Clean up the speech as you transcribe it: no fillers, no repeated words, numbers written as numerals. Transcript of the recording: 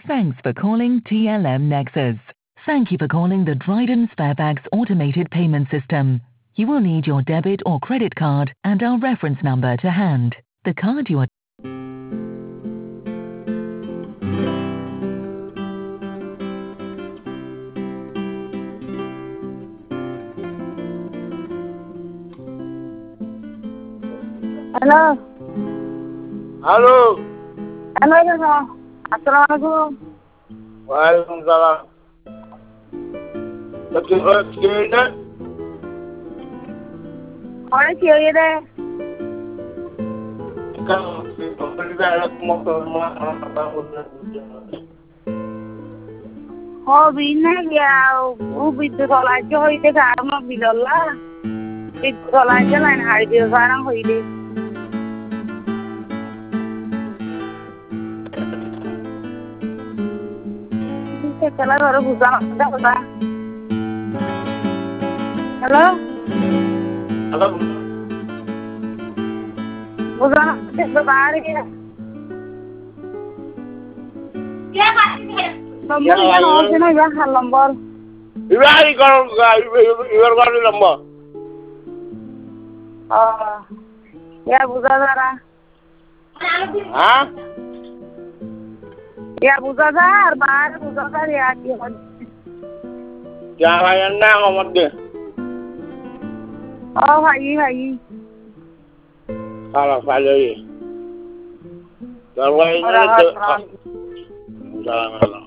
Thanks for calling TLM Nexus. Thank you for calling the Dryden Sparebags automated payment system. You will need your debit or credit card and our reference number to hand. The card you are... Halo. Halo. Halo. Assalamualaikum. Waalaikumsalam. Bagaimana? Orang kiri deh. Kalau kita mau ke rumah Oh, bina ya. Bidu kalau aja hoi deh karena bilola. Bidu kalau aja lain hari dia sekarang hoi deh. Chalo rồi bukan ada apa? Halo? Halo. Bukan sebentar ya. Ya Pak. Nomor yang harusnya ya nomor. Iwari kalau iwari nomor. Oh. Ya bukan Zara. Hah? Ya Buzazar, baru Buzazar ya. Jangan nak ngomong deh. Oh, hai. Kalau ini. Kalau ini Orang. jangan.